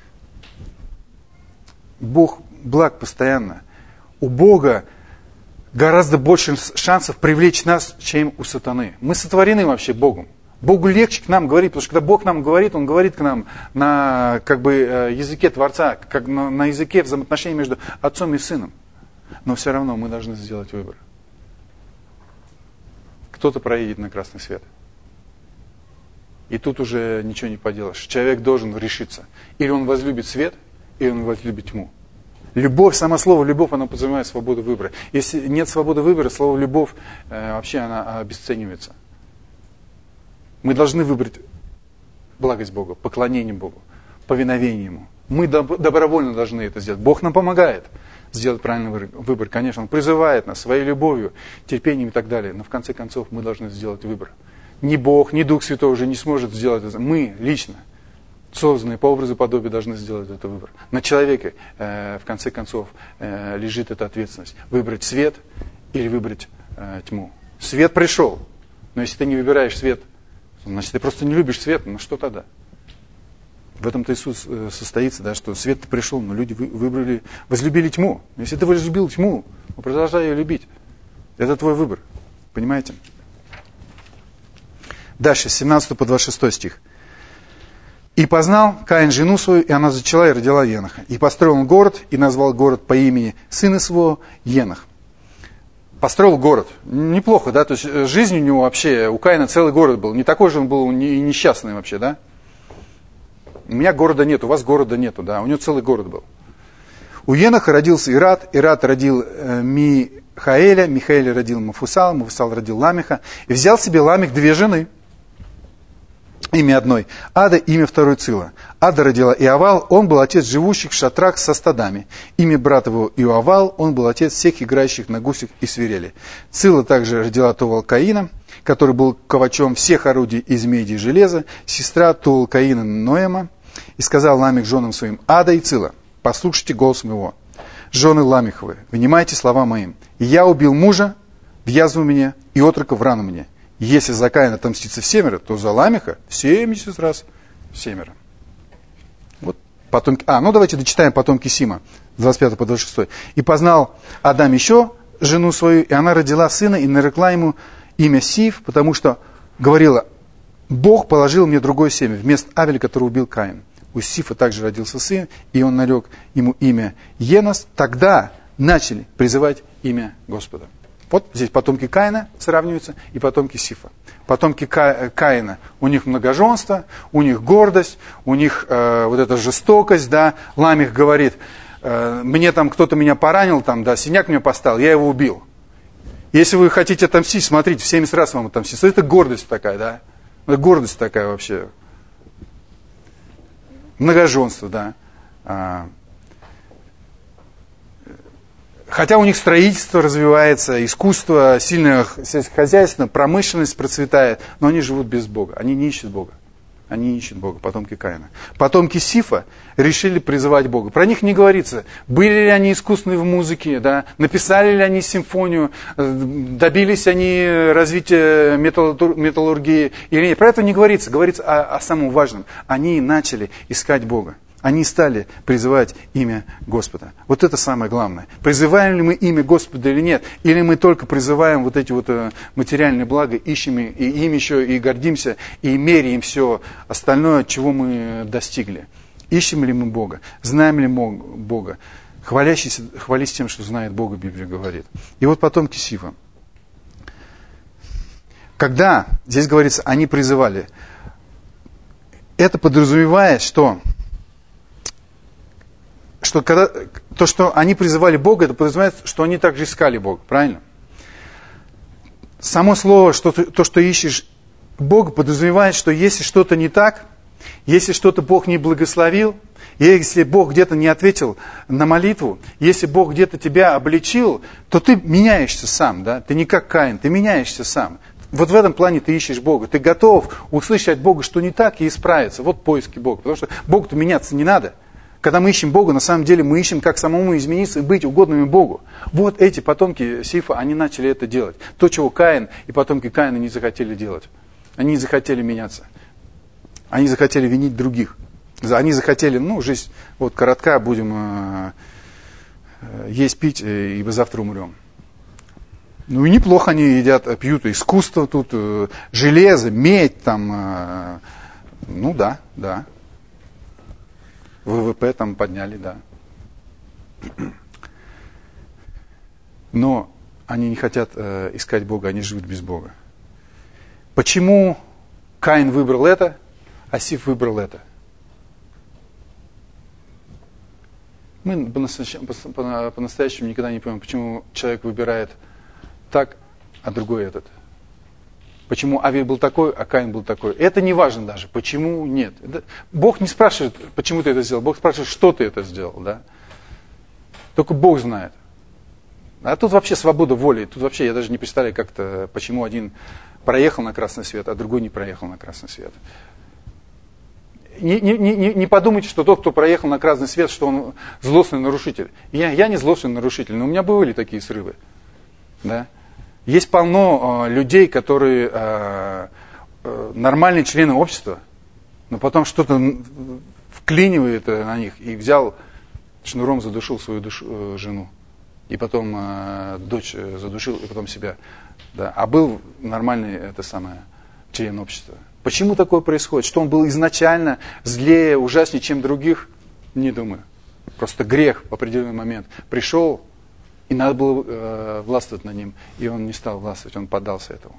Бог благ постоянно. У Бога гораздо больше шансов привлечь нас, чем у сатаны. Мы сотворены вообще Богом. Богу легче к нам говорить, потому что когда Бог нам говорит, Он говорит к нам на как бы, языке Творца, как на, на языке взаимоотношений между Отцом и Сыном. Но все равно мы должны сделать выбор. Кто-то проедет на красный свет. И тут уже ничего не поделаешь. Человек должен решиться. Или он возлюбит свет, или он возлюбит тьму. Любовь, само слово любовь, оно подразумевает свободу выбора. Если нет свободы выбора, слово любовь э, вообще она обесценивается. Мы должны выбрать благость Богу, поклонение Богу, повиновение Ему. Мы доб- добровольно должны это сделать. Бог нам помогает сделать правильный выбор. Конечно, Он призывает нас своей любовью, терпением и так далее. Но в конце концов мы должны сделать выбор. Ни Бог, ни Дух Святой уже не сможет сделать это. Мы лично, созданные по образу и подобию, должны сделать этот выбор. На человеке, э, в конце концов, э, лежит эта ответственность. Выбрать свет или выбрать э, тьму. Свет пришел, но если ты не выбираешь свет, значит, ты просто не любишь свет, ну что тогда? В этом-то Иисус э, состоится, да, что свет пришел, но люди вы, выбрали, возлюбили тьму. Если ты возлюбил тьму, ну, продолжай ее любить. Это твой выбор. Понимаете? Дальше, с семнадцатого по двадцать шестой стих. «И познал Каин жену свою, и она зачала и родила Еноха. И построил он город, и назвал город по имени сына своего Енох». Построил город. Неплохо, да? То есть жизнь у него вообще, у Каина целый город был. Не такой же он был и несчастный вообще, да? У меня города нет, у вас города нету, да? У него целый город был. У Еноха родился Ират, Ират родил э, Михаэля, Михаэль родил Мафусала, Мафусал родил Ламеха. И взял себе Ламех две жены. Имя одной Ада, имя второй Цила. Ада родила Иовал, он был отец живущих в шатрах со стадами. Имя брата его Иовал, он был отец всех играющих на гусях и свирели. Цила также родила Тувал-Каина, который был ковачом всех орудий из меди и железа, сестра Тувал-Каина Ноэма. И сказал Ламех женам своим: Ада и Цила, послушайте голос моего. Жены Ламеховы, внимайте слова моим. И я убил мужа в язву мне, и отрока в рану мне. Если за Каина отомстится в семеро, то за Ламеха в семьдесят раз семеро. Вот потомки. А, ну давайте дочитаем потомки Сима, двадцать пятый по двадцать шестой. И познал Адам еще жену свою, и она родила сына, и нарекла ему имя Сиф, потому что говорила: Бог положил мне другое семя, вместо Авеля, который убил Каин. У Сифа также родился сын, и он нарек ему имя Енос. Тогда начали призывать имя Господа. Вот здесь потомки Каина сравниваются и потомки Сифа. Потомки Ка- Каина, у них многоженство, у них гордость, у них э, вот эта жестокость, да. Ламех говорит: э, мне там кто-то меня поранил, там, да, синяк мне поставил, я его убил. Если вы хотите отомстить, смотрите, в семьдесят раз вам отомстить. Это гордость такая, да. Это гордость такая вообще. Многоженство, да. А, Хотя у них строительство развивается, искусство, сильное сельскохозяйство, промышленность процветает, но они живут без Бога, они не ищут Бога. Они не ищут Бога, потомки Каина. Потомки Сифа решили призывать Бога. Про них не говорится, были ли они искусны в музыке, да? Написали ли они симфонию, добились они развития металлургии или нет. Про это не говорится, говорится о, о самом важном. Они начали искать Бога. Они стали призывать имя Господа. Вот это самое главное. Призываем ли мы имя Господа или нет? Или мы только призываем вот эти вот материальные блага, ищем и им еще и гордимся, и меряем все остальное, чего мы достигли. Ищем ли мы Бога? Знаем ли мы Бога? Хвалящийся, хвались тем, что знает Бога, Библия говорит. И вот потомки Сифа. Когда, здесь говорится, они призывали, это подразумевает, что, что когда, то, что они призывали Бога, это подразумевает, что они также искали Бога, правильно? Само слово, что, то, что ищешь Бога, подразумевает, что если что-то не так, если что-то Бог не благословил, если Бог где-то не ответил на молитву, если Бог где-то тебя обличил, то ты меняешься сам, да? Ты не как Каин, ты меняешься сам. Вот в этом плане ты ищешь Бога. Ты готов услышать от Бога, что не так, и исправиться. Вот поиски Бога. Потому что Богу-то меняться не надо. Когда мы ищем Бога, на самом деле мы ищем, как самому измениться и быть угодными Богу. Вот эти потомки Сифа, они начали это делать. То, чего Каин и потомки Каина не захотели делать. Они не захотели меняться. Они захотели винить других. Они захотели, ну, жизнь вот коротка, будем э, э, есть, пить, э, ибо завтра умрем. Ну и неплохо они едят, пьют искусство тут, э, железо, медь там. Э, ну да, да. ВВП там подняли, да. Но они не хотят э, искать Бога, они живут без Бога. Почему Каин выбрал это, а Сиф выбрал это? Мы по-настоящему никогда не поймем, почему человек выбирает так, а другой этот. Почему Авель был такой, а Каин был такой. Это не важно даже, почему нет. Бог не спрашивает, почему ты это сделал. Бог спрашивает, что ты это сделал. Да? Только Бог знает. А тут вообще свобода воли. Тут вообще я даже не представляю, как-то, почему один проехал на красный свет, а другой не проехал на красный свет. Не, не, не, не подумайте, что тот, кто проехал на красный свет, что он злостный нарушитель. Я, я не злостный нарушитель, но у меня были такие срывы. Да? Есть полно э, людей, которые э, э, нормальные члены общества, но потом что-то вклинивает на них и взял, шнуром задушил свою душу, э, жену. И потом э, дочь задушил, и потом себя. Да. А был нормальный это самое, член общества. Почему такое происходит? Что он был изначально злее, ужаснее, чем других? Не думаю. Просто грех в определенный момент пришел, и надо было э, властвовать над ним. И он не стал властвовать, он поддался этому.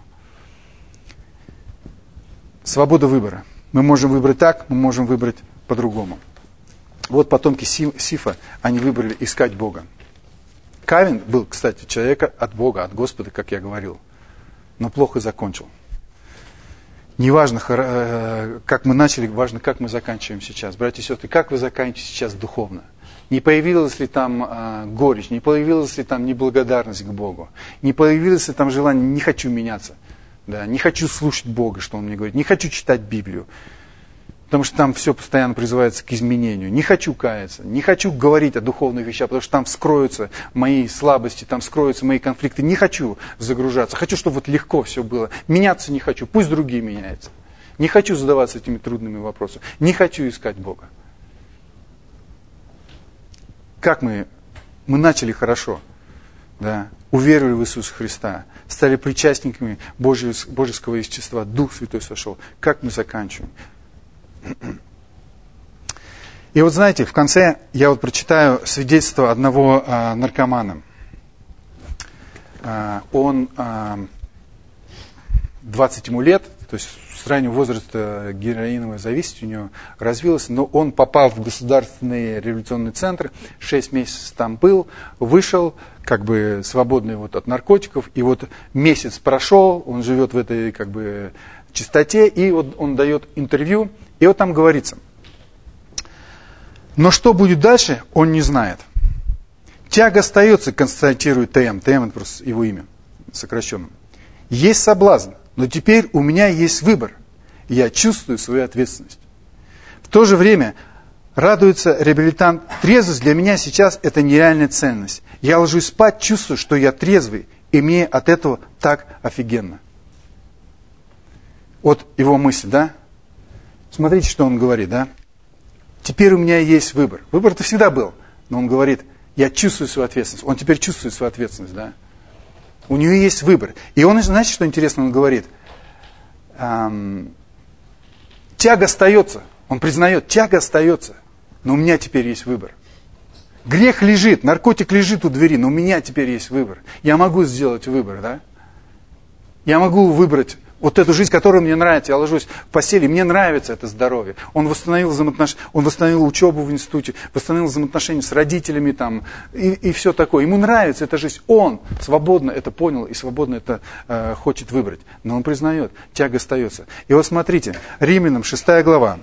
Свобода выбора. Мы можем выбрать так, мы можем выбрать по-другому. Вот потомки Сифа, они выбрали искать Бога. Каин был, кстати, человека от Бога, от Господа, как я говорил, но плохо закончил. Не важно, как мы начали, важно, как мы заканчиваем сейчас. Братья и сестры, как вы заканчиваете сейчас духовно? Не появилась ли там э, горечь, не появилась ли там неблагодарность к Богу? Не появилось ли там желание, не хочу меняться, да, не хочу слушать Бога, что Он мне говорит, не хочу читать Библию, потому что там все постоянно призывается к изменению. Не хочу каяться, не хочу говорить о духовных вещах, потому что там вскроются мои слабости, там вскроются мои конфликты. Не хочу загружаться, хочу, чтобы вот легко все было. Меняться не хочу, пусть другие меняются. Не хочу задаваться этими трудными вопросами, не хочу искать Бога. Как мы, мы начали хорошо, да, уверовали в Иисуса Христа, стали причастниками Божьего, божеского естества, Дух Святой сошел. Как мы заканчиваем? И вот знаете, в конце я вот прочитаю свидетельство одного а, наркомана. А, он а, двадцать ему лет, то есть с раннего возраста героиновая зависимость у него развилась, но он попал в государственный революционный центр, шесть месяцев там был, вышел, как бы свободный вот от наркотиков, и вот месяц прошел, он живет в этой как бы чистоте, и вот он дает интервью, и вот там говорится, но что будет дальше, он не знает. Тяга остается, констатирует ТМ, ТМ это просто его имя, сокращенно. Есть соблазн, но теперь у меня есть выбор, и я чувствую свою ответственность. В то же время радуется реабилитант, трезвость для меня сейчас это нереальная ценность. Я ложусь спать, чувствую, что я трезвый, и мне от этого так офигенно. Вот его мысль, да? Смотрите, что он говорит, да? теперь у меня есть выбор. Выбор-то всегда был. Но он говорит, я чувствую свою ответственность. Он теперь чувствует свою ответственность, да? У нее есть выбор. И он, знаете, что интересно, он говорит, эм, тяга остается. Он признает, тяга остается. Но у меня теперь есть выбор. Грех лежит, наркотик лежит у двери, но у меня теперь есть выбор. Я могу сделать выбор, да? Я могу выбрать вот эту жизнь, которая мне нравится. Я ложусь в постели, мне нравится это здоровье. Он восстановил взаимоотнош... он восстановил учебу в институте, восстановил взаимоотношения с родителями там, и, и все такое. Ему нравится эта жизнь. Он свободно это понял и свободно это э, хочет выбрать. Но он признает, тяга остается. И вот смотрите, Римлянам шестая глава,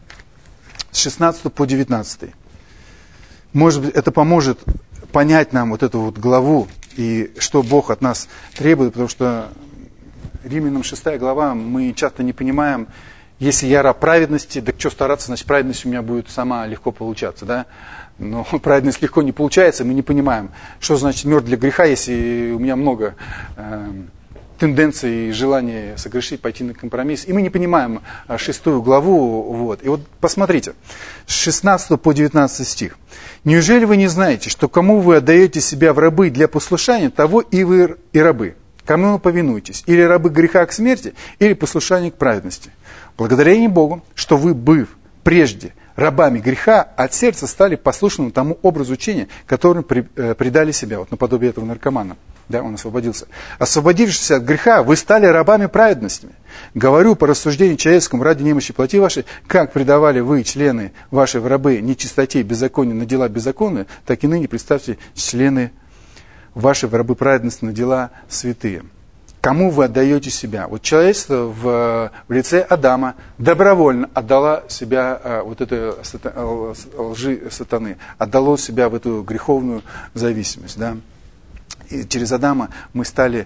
с шестнадцатого по девятнадцатый. Может быть, это поможет понять нам вот эту вот главу и что Бог от нас требует, потому что Римлянам шестая глава, мы часто не понимаем, если я раб праведности, так что стараться, значит, праведность у меня будет сама легко получаться, да? Но праведность легко не получается, мы не понимаем, что значит мертв для греха, если у меня много э, тенденций и желания согрешить, пойти на компромисс, и мы не понимаем шестую главу, вот. И вот посмотрите, с шестнадцатого по девятнадцатый стих. «Неужели вы не знаете, что кому вы отдаете себя в рабы для послушания, того и вы и рабы? Кому вы повинуетесь? Или рабы греха к смерти, или послушание к праведности? Благодарение Богу, что вы, быв прежде рабами греха, от сердца стали послушным тому образу учения, которым предали себя». Вот наподобие этого наркомана. Да, он освободился. «Освободившись от греха, вы стали рабами праведностями. Говорю по рассуждению человеческому ради немощи плоти вашей, как предавали вы, члены ваши, в рабы нечистоте и беззаконию на дела беззаконные, так и ныне представьте члены ваши в рабы праведности на дела святые». Кому вы отдаете себя? Вот человечество в, в лице Адама добровольно отдало себя вот этой лжи сатаны, отдало себя в эту греховную зависимость, да? И через Адама мы стали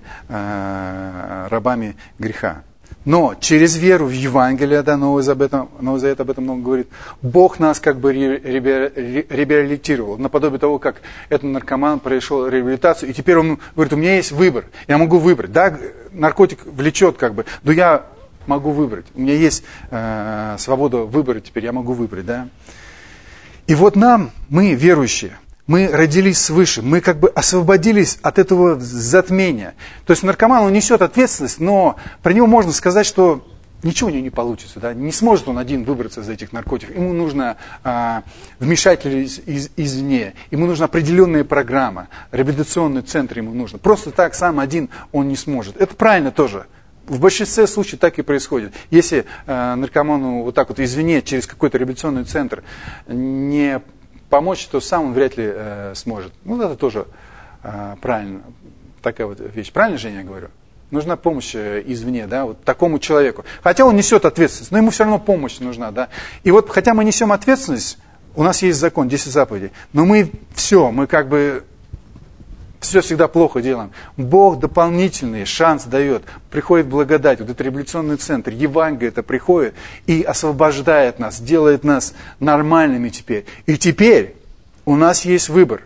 э, рабами греха. Но через веру в Евангелие, да, Новый Завет, Новый Завет об этом много говорит, Бог нас как бы реабилитировал, наподобие того, как этот наркоман прошел реабилитацию, и теперь он говорит, у меня есть выбор, я могу выбрать. Да, наркотик влечет как бы, но я могу выбрать, у меня есть э, свобода выбора теперь, я могу выбрать, да. И вот нам, мы верующие, мы родились свыше, мы как бы освободились от этого затмения. То есть наркоман, он несет ответственность, но про него можно сказать, что ничего у него не получится. Да? Не сможет он один выбраться из этих наркотиков. Ему нужно а, вмешательство из, извне, ему нужна определенная программа, реабилитационный центр ему нужно. Просто так сам один он не сможет. Это правильно тоже. В большинстве случаев так и происходит. Если а, наркоману вот так вот извне через какой-то реабилитационный центр не помочь, то сам он вряд ли э, сможет. Ну, это тоже э, правильно. Такая вот вещь. Правильно, Женя, я говорю? Нужна помощь э, извне, да, вот такому человеку. Хотя он несет ответственность, но ему все равно помощь нужна, да. И вот, хотя мы несем ответственность, у нас есть закон, десять заповедей, но мы все, мы как бы все всегда плохо делаем. Бог дополнительный шанс дает. Приходит благодать, вот этот реабилитационный центр, Евангелие это приходит и освобождает нас, делает нас нормальными теперь. И теперь у нас есть выбор.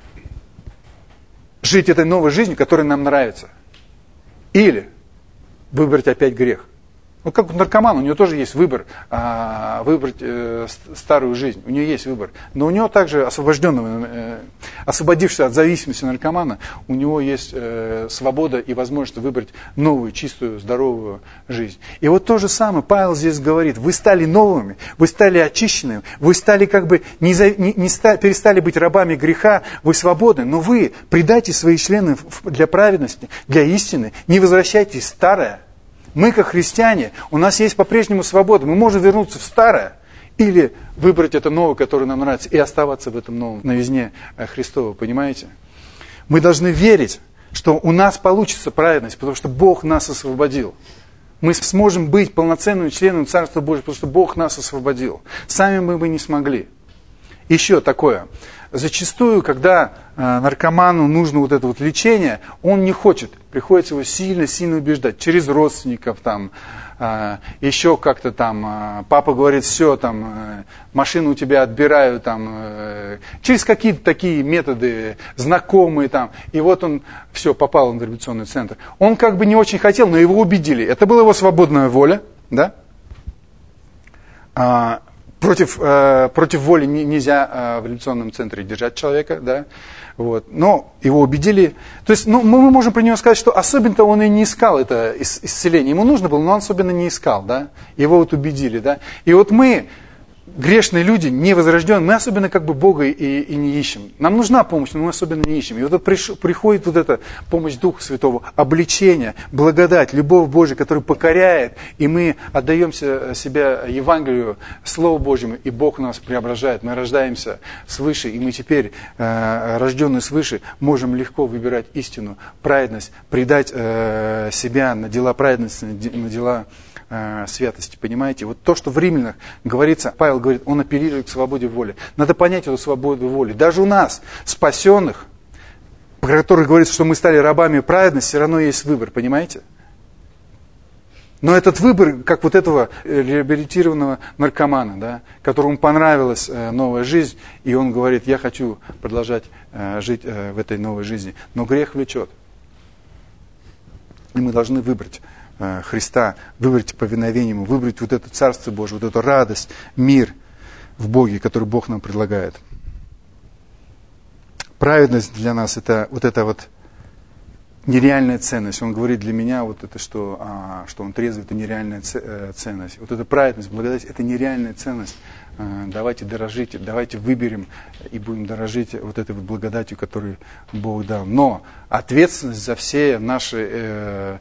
Жить этой новой жизнью, которая нам нравится. Или выбрать опять грех. Ну, как наркоман, у него тоже есть выбор, а, выбрать э, старую жизнь. У него есть выбор. Но у него также освобожденного, э, освободившегося от зависимости наркомана, у него есть э, свобода и возможность выбрать новую, чистую, здоровую жизнь. И вот то же самое Павел здесь говорит. Вы стали новыми, вы стали очищенными, вы стали как бы не, за, не, не ста, перестали быть рабами греха, вы свободны, но вы предайте свои члены для праведности, для истины, не возвращайтесь в старое. Мы, как христиане, у нас есть по-прежнему свобода. Мы можем вернуться в старое или выбрать это новое, которое нам нравится, и оставаться в этом новом новизне Христова, понимаете? Мы должны верить, что у нас получится праведность, потому что Бог нас освободил. Мы сможем быть полноценными членами Царства Божьего, потому что Бог нас освободил. Сами мы бы не смогли. Еще такое. Зачастую, когда э, наркоману нужно вот это вот лечение, он не хочет. Приходится его сильно-сильно убеждать. Через родственников, там, э, еще как-то там. Э, папа говорит, все, там, э, машину у тебя отбираю. Там, э, через какие-то такие методы, знакомые. Там, и вот он, все, попал в реабилитационный центр. Он как бы не очень хотел, но его убедили. Это была его свободная воля. Да? А, против, э, против воли не, нельзя э, в революционном центре держать человека, да, вот, но его убедили. То есть, ну, мы можем про него сказать, что особенно-то он и не искал это исцеление. Ему нужно было, но он особенно не искал, да, его вот убедили, да. И вот мы, грешные люди, невозрожденные, мы особенно как бы Бога и, и не ищем. Нам нужна помощь, но мы особенно не ищем. И вот приш, приходит вот эта помощь Духа Святого, обличение, благодать, любовь Божия, которая покоряет, и мы отдаемся себя Евангелию, Слову Божьему, и Бог нас преображает. Мы рождаемся свыше, и мы теперь, э, рожденные свыше, можем легко выбирать истину, праведность, предать э, себя на дела праведности, на дела святости, понимаете? Вот то, что в Римлянах говорится, Павел говорит, он апеллирует к свободе воли. Надо понять эту свободу воли. Даже у нас, спасенных, про которых говорится, что мы стали рабами праведности, все равно есть выбор, понимаете? Но этот выбор, как вот этого реабилитированного наркомана, да, которому понравилась новая жизнь, и он говорит, я хочу продолжать жить в этой новой жизни. Но грех влечет. И мы должны выбрать Христа, выбрать повиновение Ему, выбрать вот это Царство Божие, вот эту радость, мир в Боге, который Бог нам предлагает. Праведность для нас это вот эта вот нереальная ценность. Он говорит для меня вот это, что, а, что он трезвый, это нереальная ценность. Вот эта праведность, благодать, это нереальная ценность. А, давайте дорожите, давайте выберем и будем дорожить вот этой вот благодатью, которую Бог дал. Но ответственность за все наши э,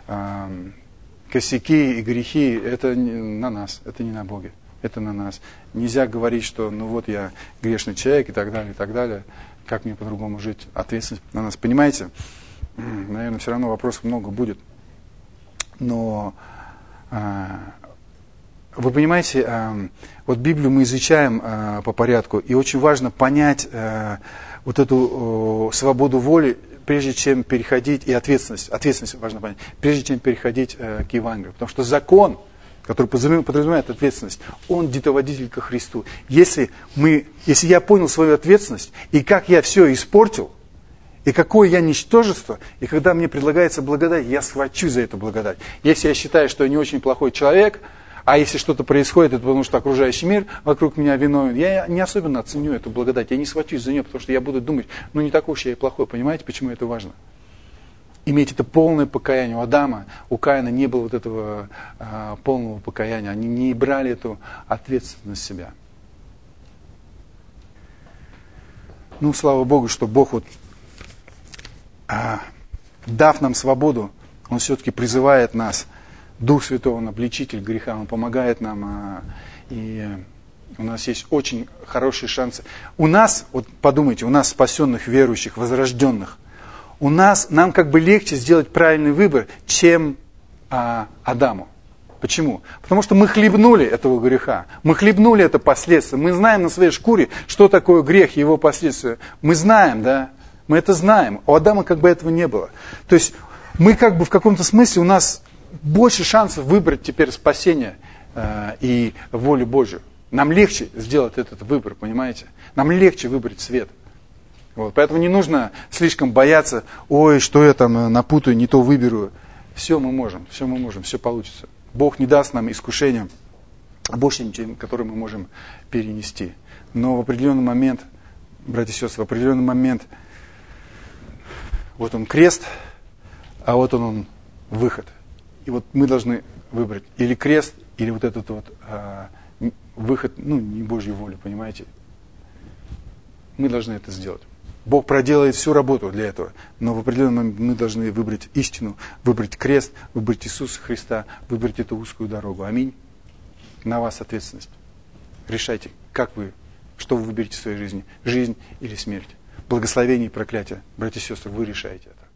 косяки и грехи, это на нас, это не на Боге, это на нас. Нельзя говорить, что ну вот я грешный человек и так далее, и так далее. Как мне по-другому жить? Ответственность на нас. Понимаете? Наверное, все равно вопросов много будет. Но вы понимаете, вот Библию мы изучаем по порядку, и очень важно понять вот эту свободу воли, прежде чем переходить, и ответственность, ответственность важно понять, прежде чем переходить э, к Евангелию. Потому что закон, который подразумевает ответственность, он детоводитель ко Христу. Если, мы, если я понял свою ответственность, и как я все испортил, и какое я ничтожество, и когда мне предлагается благодать, я схвачусь за эту благодать. Если я считаю, что я не очень плохой человек, а если что-то происходит, это потому что окружающий мир вокруг меня виновен, я не особенно оценю эту благодать, я не схвачусь за нее, потому что я буду думать, ну не такой уж я и плохой, понимаете, почему это важно? Иметь это полное покаяние. У Адама, у Каина не было вот этого а, полного покаяния, они не брали эту ответственность на себя. Ну, слава Богу, что Бог, вот, а, дав нам свободу, Он все-таки призывает нас. Дух Святой, Он обличитель греха, Он помогает нам, и у нас есть очень хорошие шансы. У нас, вот подумайте, у нас спасенных, верующих, возрожденных, у нас, нам как бы легче сделать правильный выбор, чем а, Адаму. Почему? Потому что мы хлебнули этого греха, мы хлебнули это последствия, мы знаем на своей шкуре, что такое грех и его последствия. Мы знаем, да, мы это знаем. У Адама как бы этого не было. То есть мы как бы в каком-то смысле, у нас больше шансов выбрать теперь спасение э, и волю Божию. Нам легче сделать этот выбор, понимаете? Нам легче выбрать свет. Вот. Поэтому не нужно слишком бояться, ой, что я там напутаю, не то выберу. Все мы можем, все мы можем, все получится. Бог не даст нам искушения больше, чем которые мы можем перенести. Но в определенный момент, братья и сестры, в определенный момент, вот он крест, а вот он, он выход. И вот мы должны выбрать или крест, или вот этот вот а, выход, ну, не Божью волю, понимаете? Мы должны это сделать. Бог проделает всю работу для этого, но в определенный момент мы должны выбрать истину, выбрать крест, выбрать Иисуса Христа, выбрать эту узкую дорогу. Аминь. На вас ответственность. Решайте, как вы, что вы выберете в своей жизни, жизнь или смерть. Благословение и проклятие. Братья и сестры, вы решаете это.